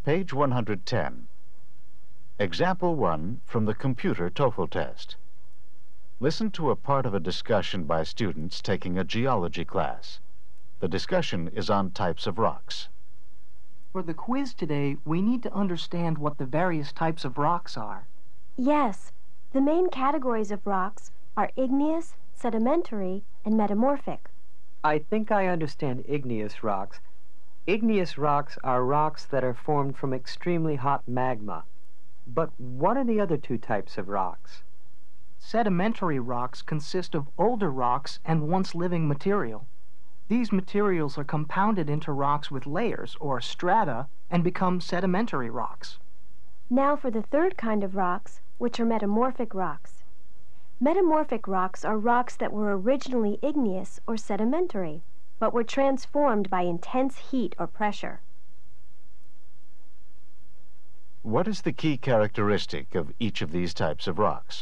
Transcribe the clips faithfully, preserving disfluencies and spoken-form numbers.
Page one hundred ten. Example one from the computer TOEFL test. Listen to a part of a discussion by students taking a geology class. The discussion is on types of rocks. For the quiz today, we need to understand what the various types of rocks are. Yes, the main categories of rocks are igneous, sedimentary, and metamorphic. I think I understand igneous rocks. Igneous rocks are rocks that are formed from extremely hot magma. But what are the other two types of rocks? Sedimentary rocks consist of older rocks and once living material. These materials are compounded into rocks with layers, or strata, and become sedimentary rocks. Now for the third kind of rocks, which are metamorphic rocks. Metamorphic rocks are rocks that were originally igneous or sedimentary, but were transformed by intense heat or pressure. What is the key characteristic of each of these types of rocks?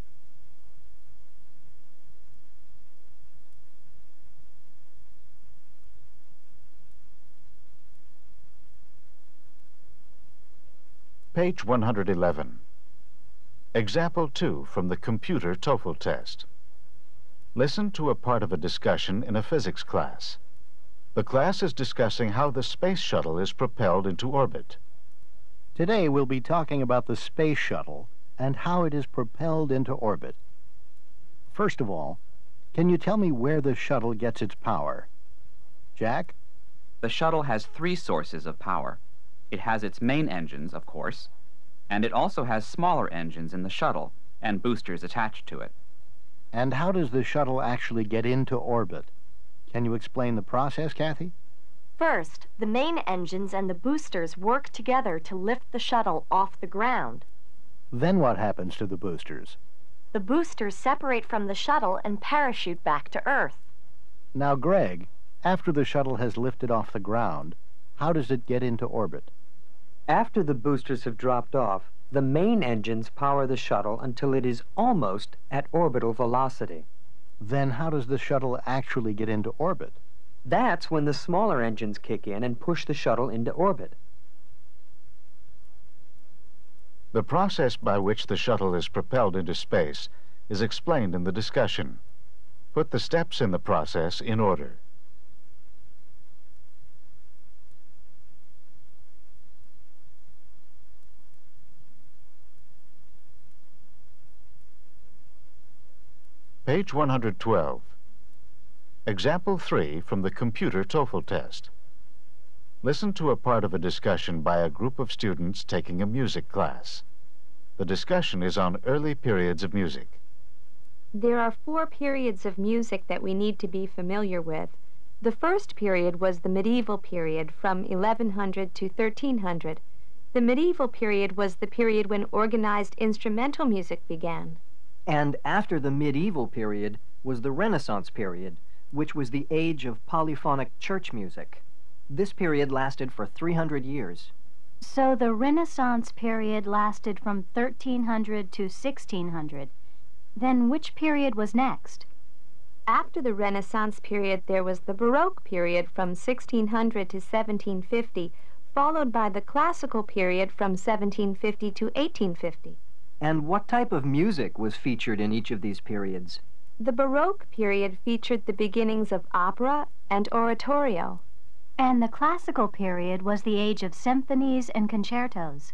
Page one hundred eleven. Example two from the computer TOEFL test. Listen to a part of a discussion in a physics class. The class is discussing how the space shuttle is propelled into orbit. Today we'll be talking about the space shuttle and how it is propelled into orbit. First of all, can you tell me where the shuttle gets its power? Jack? The shuttle has three sources of power. It has its main engines, of course, and it also has smaller engines in the shuttle and boosters attached to it. And how does the shuttle actually get into orbit? Can you explain the process, Kathy? First, the main engines and the boosters work together to lift the shuttle off the ground. Then what happens to the boosters? The boosters separate from the shuttle and parachute back to Earth. Now, Greg, after the shuttle has lifted off the ground, how does it get into orbit? After the boosters have dropped off, the main engines power the shuttle until it is almost at orbital velocity. Then how does the shuttle actually get into orbit? That's when the smaller engines kick in and push the shuttle into orbit. The process by which the shuttle is propelled into space is explained in the discussion. Put the steps in the process in order. Page one hundred twelve. Example three from the computer TOEFL test. Listen to a part of a discussion by a group of students taking a music class. The discussion is on early periods of music. There are four periods of music that we need to be familiar with. The first period was the medieval period from eleven hundred to thirteen hundred. The medieval period was the period when organized instrumental music began. And after the medieval period was the Renaissance period, which was the age of polyphonic church music. This period lasted for three hundred years. So the Renaissance period lasted from thirteen hundred to sixteen hundred. Then which period was next? After the Renaissance period, there was the Baroque period from sixteen hundred to seventeen fifty, followed by the Classical period from seventeen fifty to eighteen fifty. And what type of music was featured in each of these periods? The Baroque period featured the beginnings of opera and oratorio. And the Classical period was the age of symphonies and concertos.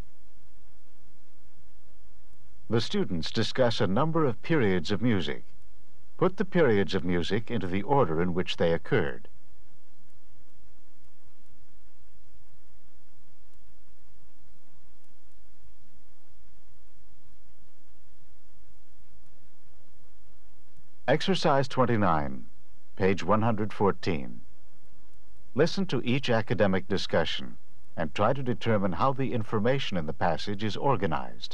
The students discuss a number of periods of music. Put the periods of music into the order in which they occurred. Exercise twenty-nine, page one hundred fourteen. Listen to each academic discussion and try to determine how the information in the passage is organized.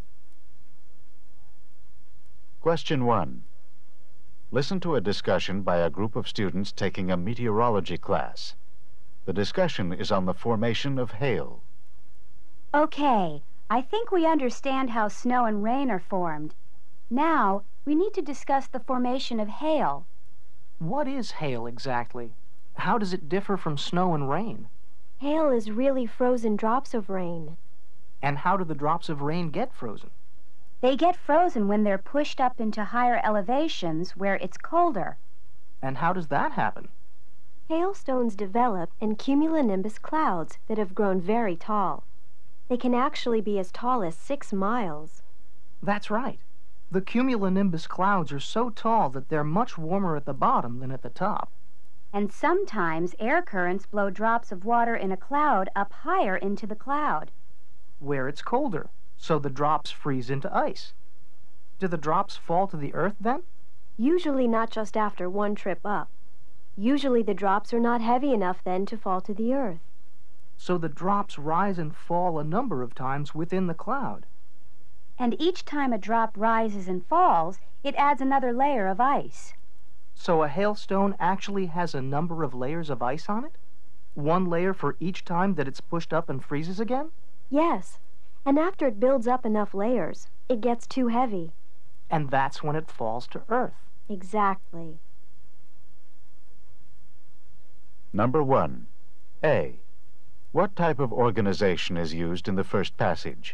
Question one. Listen to a discussion by a group of students taking a meteorology class. The discussion is on the formation of hail. Okay, I think we understand how snow and rain are formed. Now, we need to discuss the formation of hail. What is hail exactly? How does it differ from snow and rain? Hail is really frozen drops of rain. And how do the drops of rain get frozen? They get frozen when they're pushed up into higher elevations where it's colder. And how does that happen? Hailstones develop in cumulonimbus clouds that have grown very tall. They can actually be as tall as six miles. That's right. The cumulonimbus clouds are so tall that they're much warmer at the bottom than at the top. And sometimes air currents blow drops of water in a cloud up higher into the cloud. Where it's colder, so the drops freeze into ice. Do the drops fall to the earth then? Usually not just after one trip up. Usually the drops are not heavy enough then to fall to the earth. So the drops rise and fall a number of times within the cloud. And each time a drop rises and falls, it adds another layer of ice. So a hailstone actually has a number of layers of ice on it? One layer for each time that it's pushed up and freezes again? Yes, and after it builds up enough layers, it gets too heavy. And that's when it falls to earth. Exactly. Number one. A. What type of organization is used in the first passage?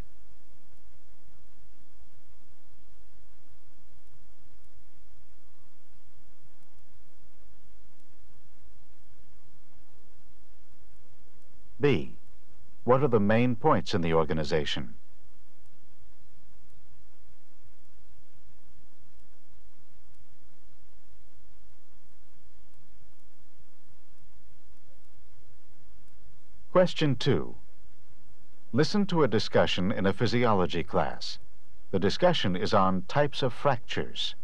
B. What are the main points in the organization? Question two. Listen to a discussion in a physiology class. The discussion is on types of fractures.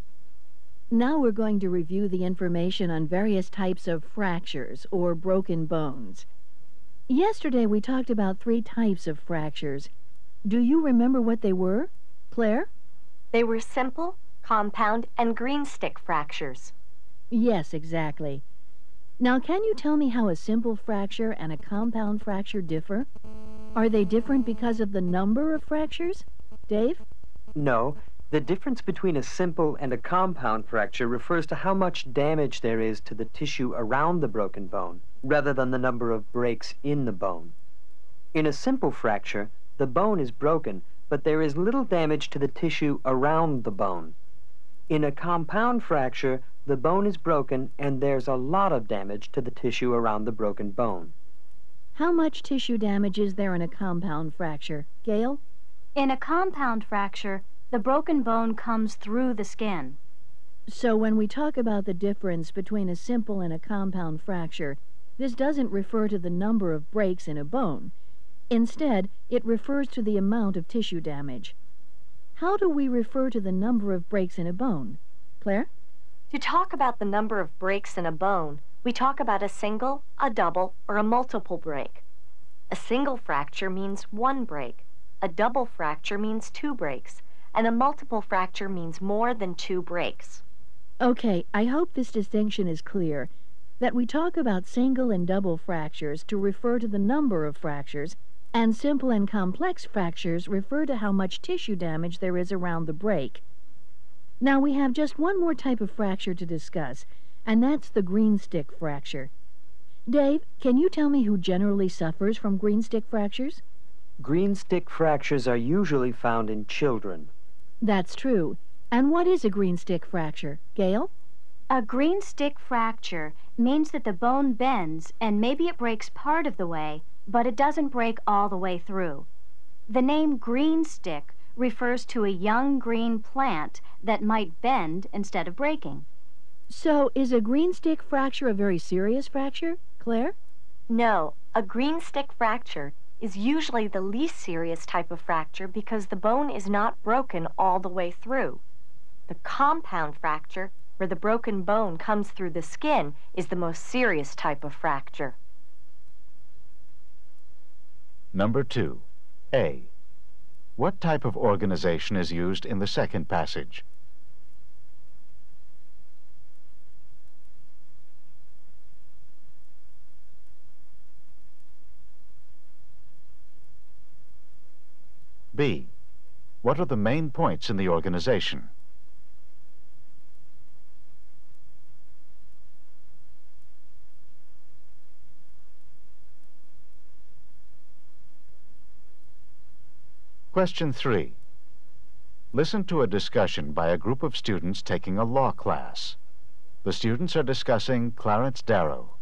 Now we're going to review the information on various types of fractures or broken bones. Yesterday we talked about three types of fractures. Do you remember what they were, Claire? They were simple, compound, and green stick fractures. Yes, exactly. Now, can you tell me how a simple fracture and a compound fracture differ? Are they different because of the number of fractures? Dave? No. The difference between a simple and a compound fracture refers to how much damage there is to the tissue around the broken bone, rather than the number of breaks in the bone. In a simple fracture, the bone is broken, but there is little damage to the tissue around the bone. In a compound fracture, the bone is broken and there's a lot of damage to the tissue around the broken bone. How much tissue damage is there in a compound fracture? Gail? In a compound fracture, the broken bone comes through the skin. So when we talk about the difference between a simple and a compound fracture, this doesn't refer to the number of breaks in a bone. Instead, it refers to the amount of tissue damage. How do we refer to the number of breaks in a bone? Claire? To talk about the number of breaks in a bone, we talk about a single, a double, or a multiple break. A single fracture means one break, a double fracture means two breaks, and a multiple fracture means more than two breaks. Okay, I hope this distinction is clear, that we talk about single and double fractures to refer to the number of fractures, and simple and complex fractures refer to how much tissue damage there is around the break. Now we have just one more type of fracture to discuss, and that's the green stick fracture. Dave, can you tell me who generally suffers from green stick fractures? Green stick fractures are usually found in children. That's true. And what is a green stick fracture? Gail? A green stick fracture means that the bone bends and maybe it breaks part of the way, but it doesn't break all the way through. The name green stick refers to a young green plant that might bend instead of breaking. So is a green stick fracture a very serious fracture, Claire? No, a green stick fracture is usually the least serious type of fracture because the bone is not broken all the way through. The compound fracture, where the broken bone comes through the skin, is the most serious type of fracture. Number two. A. What type of organization is used in the second passage? B. What are the main points in the organization? Question three. Listen to a discussion by a group of students taking a law class. The students are discussing Clarence Darrow.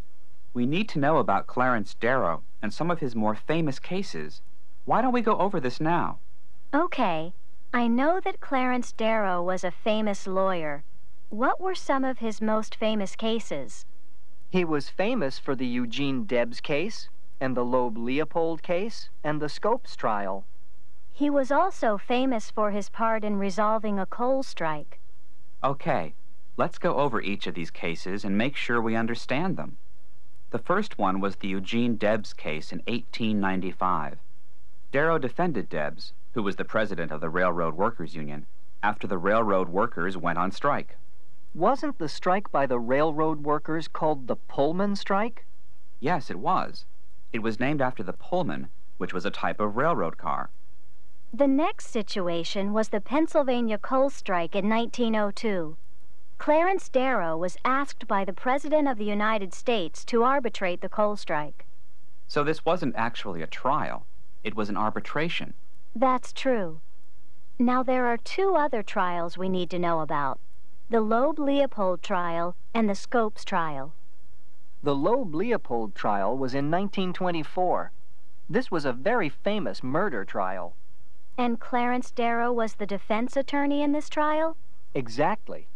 We need to know about Clarence Darrow and some of his more famous cases. Why don't we go over this now? Okay. I know that Clarence Darrow was a famous lawyer. What were some of his most famous cases? He was famous for the Eugene Debs case, and the Loeb Leopold case, and the Scopes trial. He was also famous for his part in resolving a coal strike. Okay, let's go over each of these cases and make sure we understand them. The first one was the Eugene Debs case in eighteen ninety-five. Darrow defended Debs, who was the president of the Railroad Workers Union, after the railroad workers went on strike. Wasn't the strike by the railroad workers called the Pullman strike? Yes, it was. It was named after the Pullman, which was a type of railroad car. The next situation was the Pennsylvania coal strike in nineteen oh two. Clarence Darrow was asked by the President of the United States to arbitrate the coal strike. So this wasn't actually a trial. It was an arbitration. That's true. Now there are two other trials we need to know about. The Loeb Leopold trial and the Scopes trial. The Loeb Leopold trial was in nineteen twenty-four. This was a very famous murder trial. And Clarence Darrow was the defense attorney in this trial? Exactly.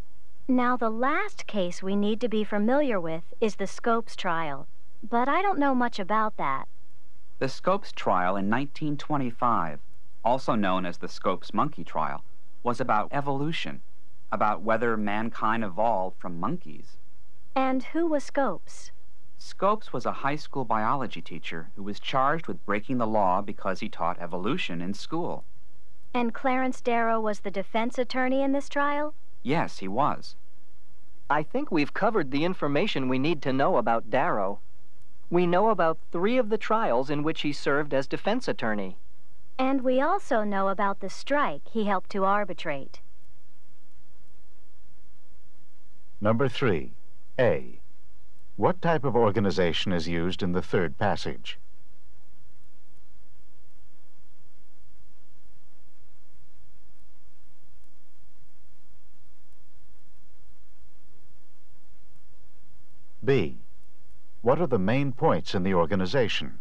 Now the last case we need to be familiar with is the Scopes trial, but I don't know much about that. The Scopes trial in nineteen twenty-five, also known as the Scopes monkey trial, was about evolution, about whether mankind evolved from monkeys. And who was Scopes? Scopes was a high school biology teacher who was charged with breaking the law because he taught evolution in school. And Clarence Darrow was the defense attorney in this trial? Yes, he was. I think we've covered the information we need to know about Darrow. We know about three of the trials in which he served as defense attorney. And we also know about the strike he helped to arbitrate. Number three. A. What type of organization is used in the third passage? B. What are the main points in the organization?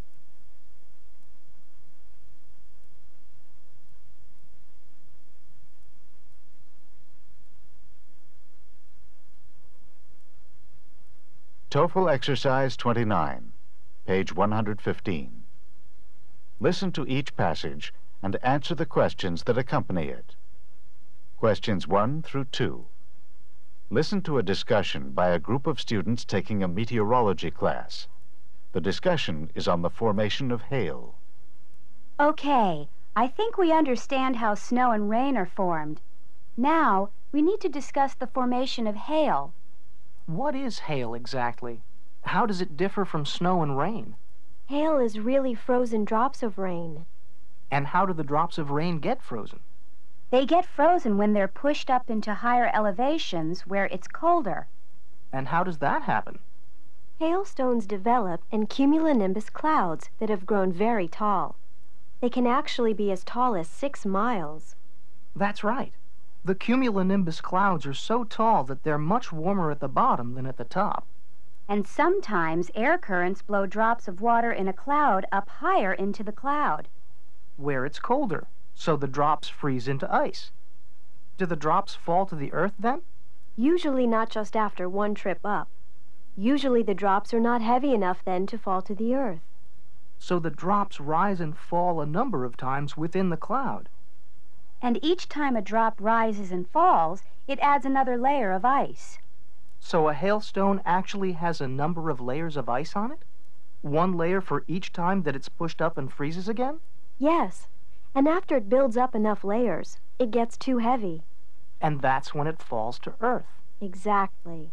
TOEFL Exercise twenty-nine, page one hundred fifteen. Listen to each passage and answer the questions that accompany it. Questions one through two. Listen to a discussion by a group of students taking a meteorology class. The discussion is on the formation of hail. Okay, I think we understand how snow and rain are formed. Now, we need to discuss the formation of hail. What is hail exactly? How does it differ from snow and rain? Hail is really frozen drops of rain. And how do the drops of rain get frozen? They get frozen when they're pushed up into higher elevations where it's colder. And how does that happen? Hailstones develop in cumulonimbus clouds that have grown very tall. They can actually be as tall as six miles. That's right. The cumulonimbus clouds are so tall that they're much warmer at the bottom than at the top. And sometimes air currents blow drops of water in a cloud up higher into the cloud. Where it's colder, so the drops freeze into ice. Do the drops fall to the earth then? Usually not just after one trip up. Usually the drops are not heavy enough then to fall to the earth. So the drops rise and fall a number of times within the cloud. And each time a drop rises and falls, it adds another layer of ice. So a hailstone actually has a number of layers of ice on it? One layer for each time that it's pushed up and freezes again? Yes, and after it builds up enough layers, it gets too heavy. And that's when it falls to earth. Exactly.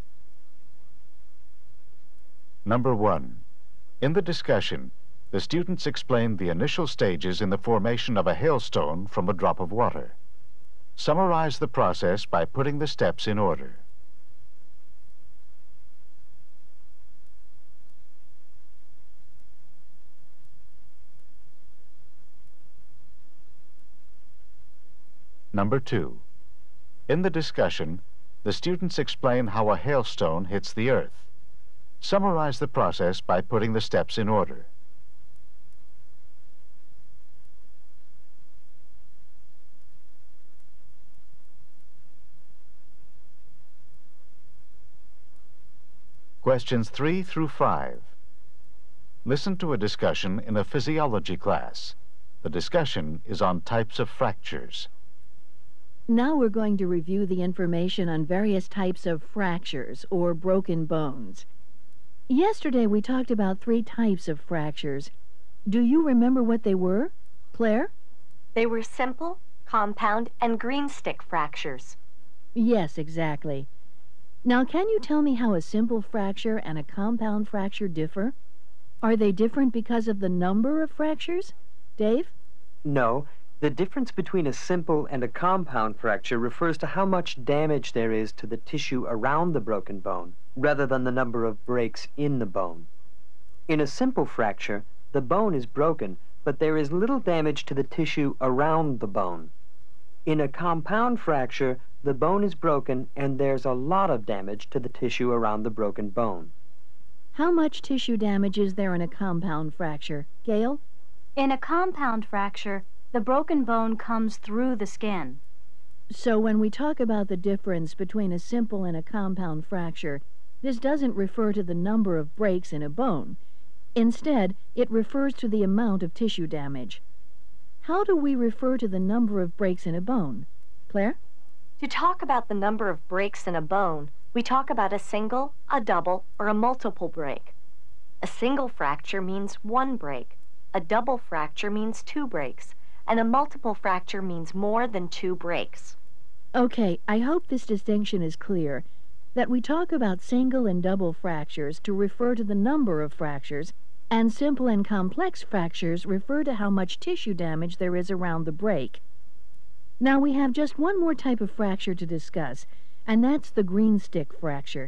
Number one. In the discussion, the students explained the initial stages in the formation of a hailstone from a drop of water. Summarize the process by putting the steps in order. Number two. In the discussion, the students explain how a hailstone hits the earth. Summarize the process by putting the steps in order. Questions three through five. Listen to a discussion in a physiology class. The discussion is on types of fractures. Now we're going to review the information on various types of fractures, or broken bones. Yesterday we talked about three types of fractures. Do you remember what they were, Claire? They were simple, compound, and green stick fractures. Yes, exactly. Now, can you tell me how a simple fracture and a compound fracture differ? Are they different because of the number of fractures? Dave? No. The difference between a simple and a compound fracture refers to how much damage there is to the tissue around the broken bone, rather than the number of breaks in the bone. In a simple fracture, the bone is broken, but there is little damage to the tissue around the bone. In a compound fracture, the bone is broken and there's a lot of damage to the tissue around the broken bone. How much tissue damage is there in a compound fracture? Gail? In a compound fracture, the broken bone comes through the skin. So when we talk about the difference between a simple and a compound fracture, this doesn't refer to the number of breaks in a bone. Instead, it refers to the amount of tissue damage. How do we refer to the number of breaks in a bone? Claire? To talk about the number of breaks in a bone, we talk about a single, a double, or a multiple break. A single fracture means one break, a double fracture means two breaks, and a multiple fracture means more than two breaks. Okay, I hope this distinction is clear, that we talk about single and double fractures to refer to the number of fractures, and simple and complex fractures refer to how much tissue damage there is around the break. Now we have just one more type of fracture to discuss, and that's the green stick fracture.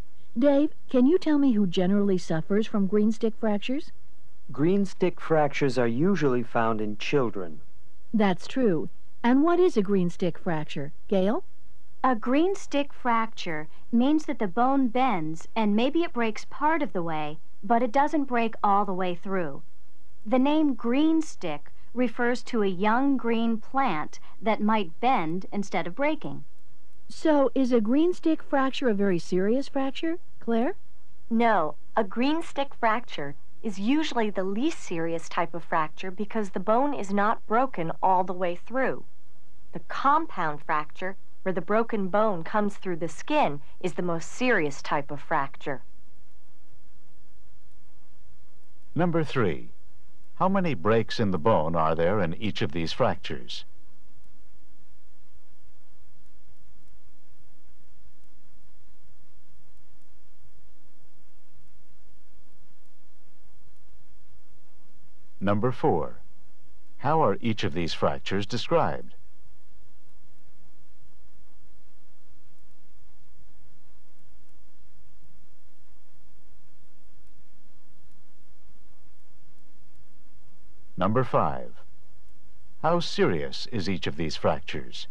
Dave, can you tell me who generally suffers from green stick fractures? Green stick fractures are usually found in children. That's true. And what is a green stick fracture? Gail? A green stick fracture means that the bone bends and maybe it breaks part of the way, but it doesn't break all the way through. The name green stick refers to a young green plant that might bend instead of breaking. So, is a green stick fracture a very serious fracture, Claire? No, a green stick fracture is usually the least serious type of fracture because the bone is not broken all the way through. The compound fracture, where the broken bone comes through the skin, is the most serious type of fracture. Number three. How many breaks in the bone are there in each of these fractures? Number four. How are each of these fractures described? Number five. How serious is each of these fractures?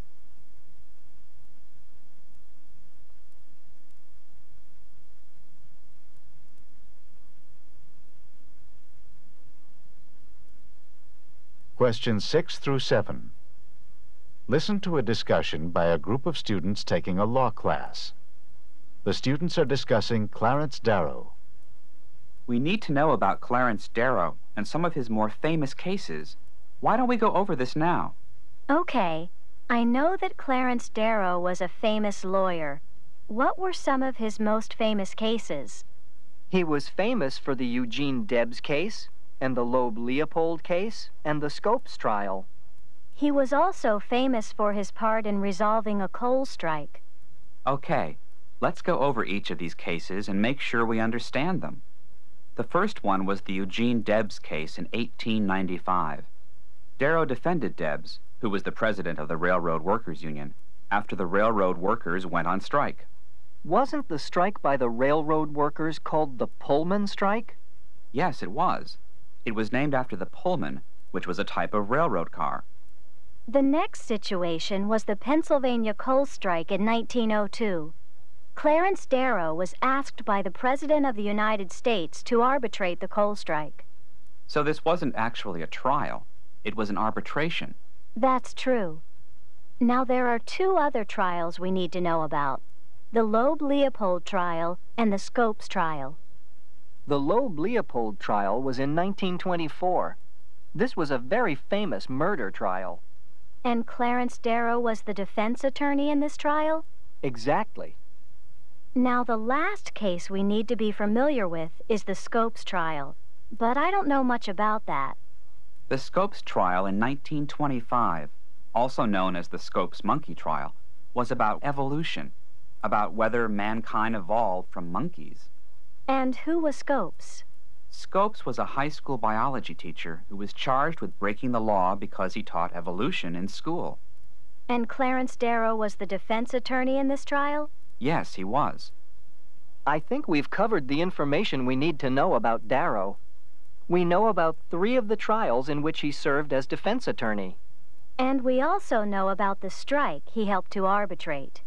Questions six through seven. Listen to a discussion by a group of students taking a law class. The students are discussing Clarence Darrow. We need to know about Clarence Darrow and some of his more famous cases. Why don't we go over this now? Okay. I know that Clarence Darrow was a famous lawyer. What were some of his most famous cases? He was famous for the Eugene Debs case, and the Loeb-Leopold case, and the Scopes trial. He was also famous for his part in resolving a coal strike. Okay, let's go over each of these cases and make sure we understand them. The first one was the Eugene Debs case in eighteen ninety-five. Darrow defended Debs, who was the president of the Railroad Workers Union, after the railroad workers went on strike. Wasn't the strike by the railroad workers called the Pullman strike? Yes, it was. It was named after the Pullman, which was a type of railroad car. The next situation was the Pennsylvania coal strike in nineteen oh two. Clarence Darrow was asked by the President of the United States to arbitrate the coal strike. So this wasn't actually a trial. It was an arbitration. That's true. Now there are two other trials we need to know about. The Loeb-Leopold trial and the Scopes trial. The Loeb-Leopold trial was in nineteen twenty-four. This was a very famous murder trial. And Clarence Darrow was the defense attorney in this trial? Exactly. Now the last case we need to be familiar with is the Scopes trial, but I don't know much about that. The Scopes trial in nineteen twenty-five, also known as the Scopes monkey trial, was about evolution, about whether mankind evolved from monkeys. And who was Scopes? Scopes was a high school biology teacher who was charged with breaking the law because he taught evolution in school. And Clarence Darrow was the defense attorney in this trial? Yes, he was. I think we've covered the information we need to know about Darrow. We know about three of the trials in which he served as defense attorney. And we also know about the strike he helped to arbitrate.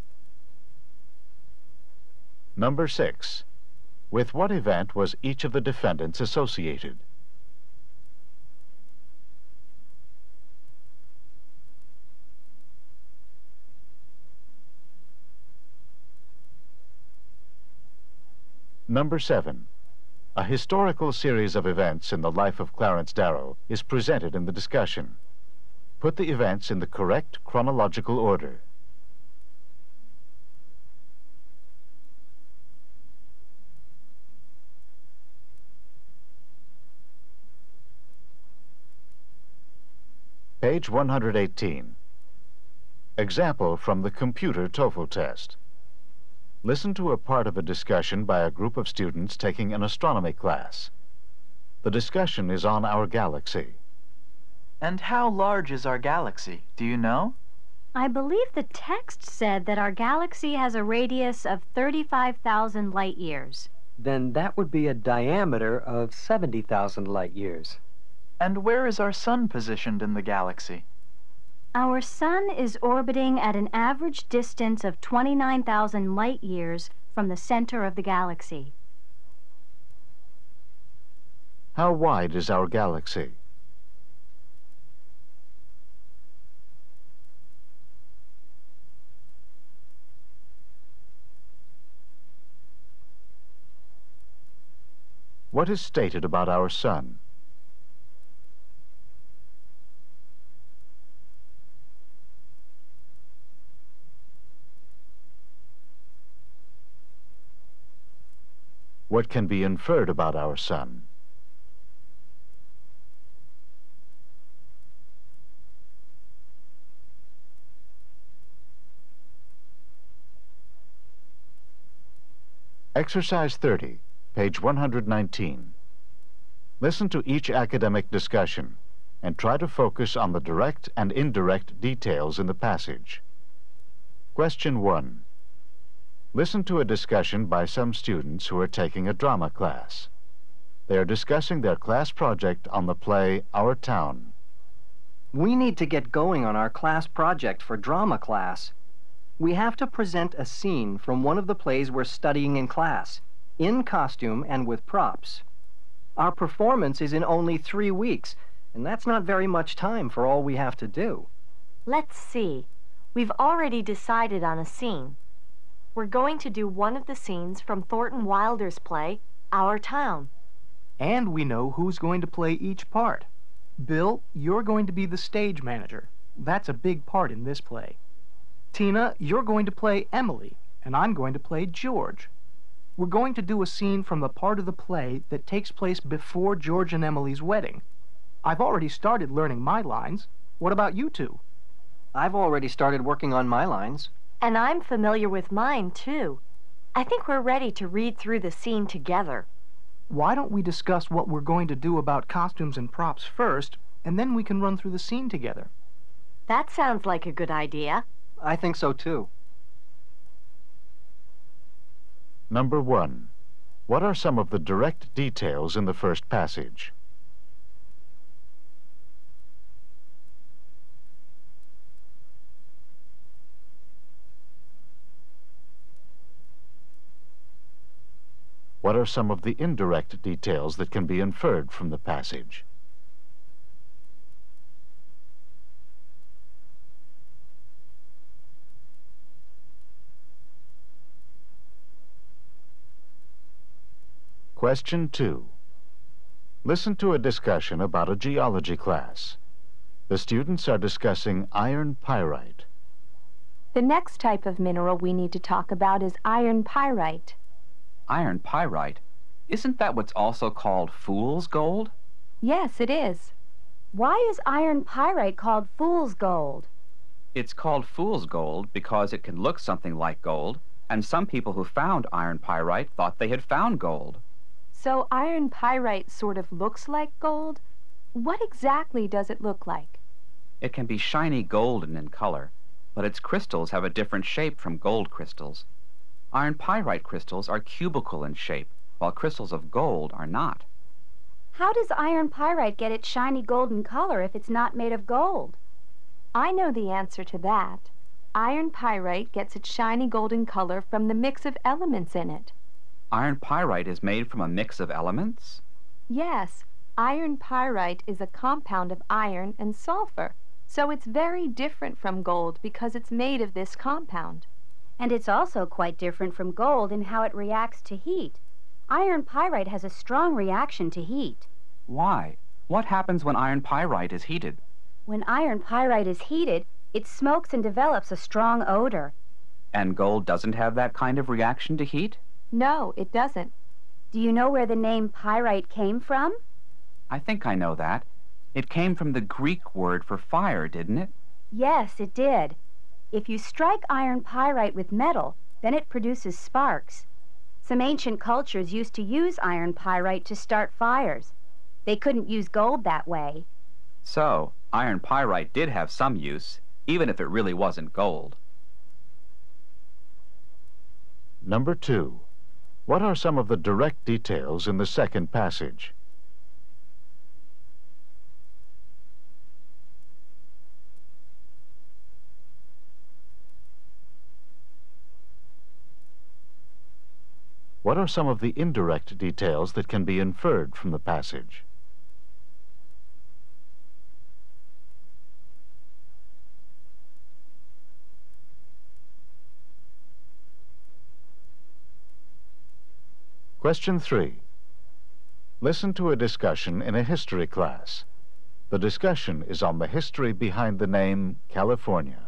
Number six. With what event was each of the defendants associated? Number seven. A historical series of events in the life of Clarence Darrow is presented in the discussion. Put the events in the correct chronological order. Page one hundred eighteen. Example from the computer TOEFL test. Listen to a part of a discussion by a group of students taking an astronomy class. The discussion is on our galaxy. And how large is our galaxy? Do you know? I believe the text said that our galaxy has a radius of thirty-five thousand light years. Then that would be a diameter of seventy thousand light years. And where is our sun positioned in the galaxy? Our sun is orbiting at an average distance of twenty-nine thousand light years from the center of the galaxy. How wide is our galaxy? What is stated about our sun? What can be inferred about our sun? Exercise thirty, page one hundred nineteen. Listen to each academic discussion and try to focus on the direct and indirect details in the passage. Question one. Listen to a discussion by some students who are taking a drama class. They are discussing their class project on the play Our Town. We need to get going on our class project for drama class. We have to present a scene from one of the plays we're studying in class, in costume and with props. Our performance is in only three weeks, and that's not very much time for all we have to do. Let's see. We've already decided on a scene. We're going to do one of the scenes from Thornton Wilder's play, Our Town. And we know who's going to play each part. Bill, you're going to be the stage manager. That's a big part in this play. Tina, you're going to play Emily, and I'm going to play George. We're going to do a scene from the part of the play that takes place before George and Emily's wedding. I've already started learning my lines. What about you two? I've already started working on my lines. And I'm familiar with mine, too. I think we're ready to read through the scene together. Why don't we discuss what we're going to do about costumes and props first, and then we can run through the scene together? That sounds like a good idea. I think so, too. Number one. What are some of the direct details in the first passage? What are some of the indirect details that can be inferred from the passage? Question two. Listen to a discussion about a geology class. The students are discussing iron pyrite. The next type of mineral we need to talk about is iron pyrite. Iron pyrite? Isn't that what's also called fool's gold? Yes, it is. Why is iron pyrite called fool's gold? It's called fool's gold because it can look something like gold, and some people who found iron pyrite thought they had found gold. So iron pyrite sort of looks like gold? What exactly does it look like? It can be shiny golden in color, but its crystals have a different shape from gold crystals. Iron pyrite crystals are cubical in shape, while crystals of gold are not. How does iron pyrite get its shiny golden color if it's not made of gold? I know the answer to that. Iron pyrite gets its shiny golden color from the mix of elements in it. Iron pyrite is made from a mix of elements? Yes, iron pyrite is a compound of iron and sulfur, so it's very different from gold because it's made of this compound. And it's also quite different from gold in how it reacts to heat. Iron pyrite has a strong reaction to heat. Why? What happens when iron pyrite is heated? When iron pyrite is heated, it smokes and develops a strong odor. And gold doesn't have that kind of reaction to heat? No, it doesn't. Do you know where the name pyrite came from? I think I know that. It came from the Greek word for fire, didn't it? Yes, it did. If you strike iron pyrite with metal, then it produces sparks. Some ancient cultures used to use iron pyrite to start fires. They couldn't use gold that way. So, iron pyrite did have some use, even if it really wasn't gold. Number two. What are some of the direct details in the second passage? What are some of the indirect details that can be inferred from the passage? Question three. Listen to a discussion in a history class. The discussion is on the history behind the name California.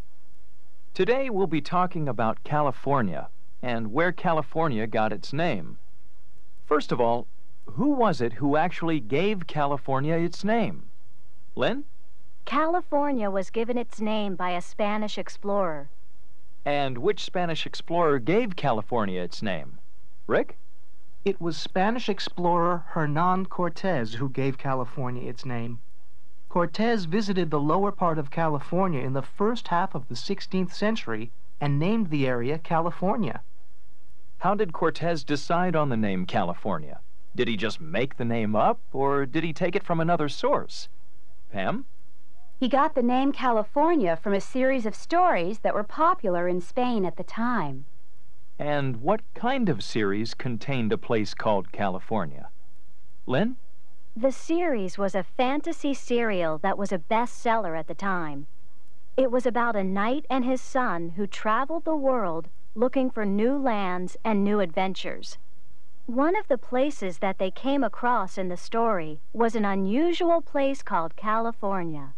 Today we'll be talking about California and where California got its name. First of all, who was it who actually gave California its name? Lynn? California was given its name by a Spanish explorer. And which Spanish explorer gave California its name? Rick? It was Spanish explorer Hernán Cortés who gave California its name. Cortés visited the lower part of California in the first half of the sixteenth century and named the area California. How did Cortés decide on the name California? Did he just make the name up, or did he take it from another source? Pam? He got the name California from a series of stories that were popular in Spain at the time. And what kind of series contained a place called California? Lynn? The series was a fantasy serial that was a bestseller at the time. It was about a knight and his son who traveled the world looking for new lands and new adventures. One of the places that they came across in the story was an unusual place called California.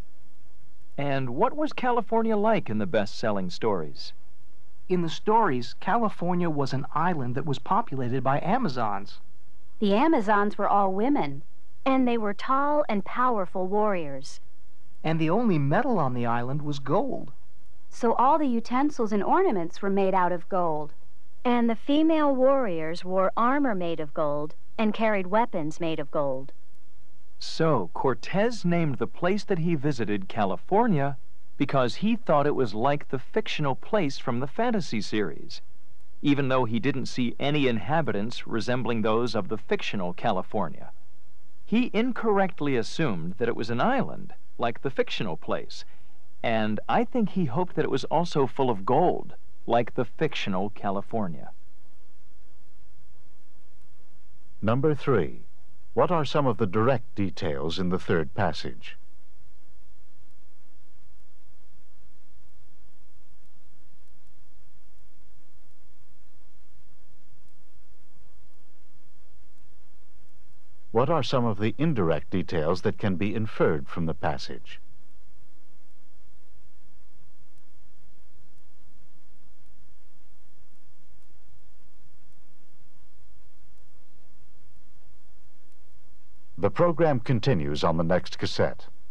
And what was California like in the best-selling stories? In the stories, California was an island that was populated by Amazons. The Amazons were all women. And they were tall and powerful warriors. And the only metal on the island was gold. So all the utensils and ornaments were made out of gold. And the female warriors wore armor made of gold and carried weapons made of gold. So Cortés named the place that he visited California because he thought it was like the fictional place from the fantasy series, even though he didn't see any inhabitants resembling those of the fictional California. He incorrectly assumed that it was an island, like the fictional place, and I think he hoped that it was also full of gold, like the fictional California. Number three. What are some of the direct details in the third passage? What are some of the indirect details that can be inferred from the passage? The program continues on the next cassette.